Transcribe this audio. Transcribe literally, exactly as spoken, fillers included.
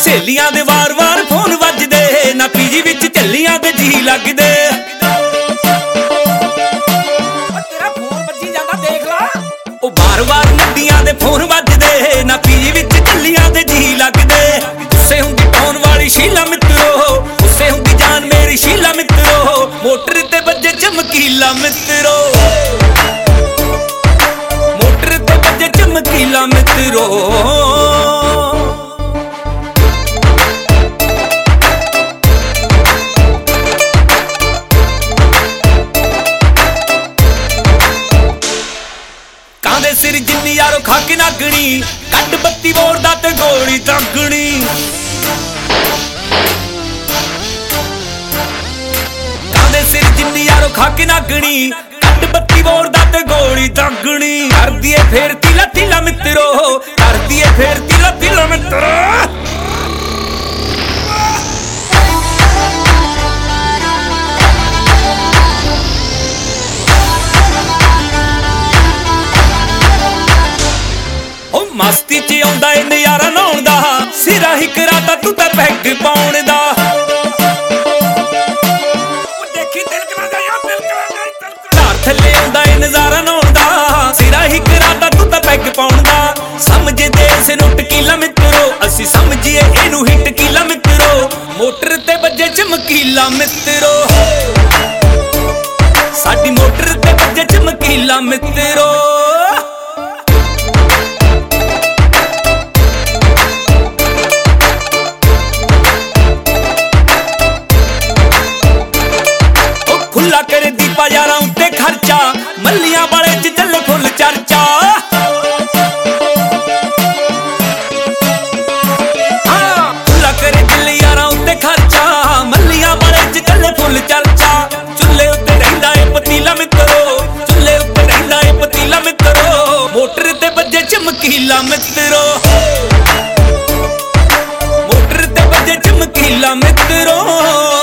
ਸਹੇਲੀਆਂ ਦੇ ਵਾਰ-ਵਾਰ ਫੋਨ ਵੱਜਦੇ ਨਾ ਪੀਜੀ ਵਿੱਚ ਝੱਲੀਆਂ ਤੇ ਜੀ ਲੱਗਦੇ ਤੇਰਾ ਫੋਨ ਵੱਜੀ ਜਾਂਦਾ ਦੇਖ ਲਾ ਉਹ ਵਾਰ-ਵਾਰ ਨੱਡੀਆਂ ਦੇ ਫੋਨ ਵੱਜਦੇ ਨਾ ਪੀਜੀ ਵਿੱਚ ਝੱਲੀਆਂ ਤੇ ਜੀ ਲੱਗਦੇ ਗੁੱਸੇ ਹੁੰਦੀ ਟੌਨ ਵਾਲੀ ਸ਼ੀਲਾ ਮਿੱਤਰੋ ਗੁੱਸੇ ਹੁੰਦੀ ਜਾਨ ਮੇਰੀ ਸ਼ੀਲਾ ਮਿੱਤਰੋ ਮੋਟਰ ਤੇ ਵੱਜੇ ਚਮਕੀਲਾ ਮਿੱਤਰੋ ਮੋਟਰ ਤੇ ਵੱਜੇ ਚਮਕੀਲਾ ਮਿੱਤਰੋ ਕਾਂਦੇ ਸਿਰ ਜਿੰਨੀ ਯਾਰੋ ਖਾ ਕੇ ਨਾਗਣੀ ਕੱਢ ਬੱਤੀ ਵੋੜਦਾ ਤੇ ਗੋਲੀ ਦਾਗਣੀ ਕਾਂਦੇ ਸਿਰ ਜਿੰਨੀ ਯਾਰੋ ਖਾ ਕੇ ਨਾਗਣੀ ਕੱਢ ਬੱਤੀ ਵੋੜਦਾ ਤੇ ਗੋਲੀ ਦਾਗਣੀ ਕਰਦੀ ਏ ਫੇਰ ਤਿਲਾ ਤਿਲਾ ਮਿੱਤਰੋ ਕਰਦੀ ਏ ਫੇਰ ਤਿਲਾ ਤਿਲਾ ਮਿੱਤਰੋ ਮਸਤੀ ਚ ਆਉਂਦਾ ਏ ਨਜ਼ਾਰਾ ਨਹਾਉਣ ਦਾ ਸਿਰਾ ਹੀ ਕਰਾਤਾ ਤੂੰ ਤਾਂ ਪੈਗ ਪਾਉਣ ਦਾ ਉਹ ਦੇਖੀ ਤਿਲਕਣਾ ਜਾ ਯਾਰ ਤਿਲਕਣਾ ਜਾ ਧਾਰ ਥੱਲੇ ਆਉਂਦਾ ਏ ਨਜ਼ਾਰਾ ਨਹਾਉਣ ਦਾ ਸਿਰਾ ਹੀ ਕਰਾਤਾ ਤੂੰ ਤਾਂ ਪੈਗ ਪਾਉਣ ਦਾ ਸਮਝਦੇ ਇਸ ਨੂੰ ਟਕੀਲਾ ਮਿੱਤਰੋ ਅਸੀਂ ਸਮਝੀਏ ਇਹਨੂੰ ਹੀ ਟਕੀਲਾ ਮਿੱਤਰੋ ਮੋਟਰ ਤੇ ਵੱਜੇ ਚਮਕੀਲਾ ਮਿੱਤਰੋ ਸਾਡੀ ਮੋਟਰ ਤੇ ਵੱਜੇ ਚਮਕੀਲਾ ਮਿੱਤਰੋ ਖੁੱਲਾ ਕਰੇ ਦੀਪਾ ਯਾਰਾਂ ਉੱਤੇ ਖਰਚਾ ਮੱਲੀਆਂ ਵਾਲੇ ਚ ਚੱਲੇ ਫੁੱਲ ਚਰਚਾ ਹਾਂ ਖੁੱਲਾ ਕਰੇ ਦਿਲ ਯਾਰਾਂ ਉੱਤੇ ਖਰਚਾ ਮੱਲੀਆਂ ਵਾਲੇ ਚ ਚੱਲੇ ਫੁੱਲ ਚਰਚਾ ਚੁੱਲ੍ਹੇ ਉੱਤੇ ਰਹਿੰਦਾ ਏ ਪਤੀਲਾ ਮਿੱਤਰੋ ਚੁੱਲ੍ਹੇ ਉੱਤੇ ਰਹਿੰਦਾ ਏ ਪਤੀਲਾ ਮਿੱਤਰੋ ਮੋਟਰ ਤੇ ਵੱਜੇ ਚਮਕੀਲਾ ਮਿੱਤਰੋ ਮੋਟਰ ਤੇ ਵੱਜੇ ਚਮਕੀਲਾ ਮਿੱਤਰੋ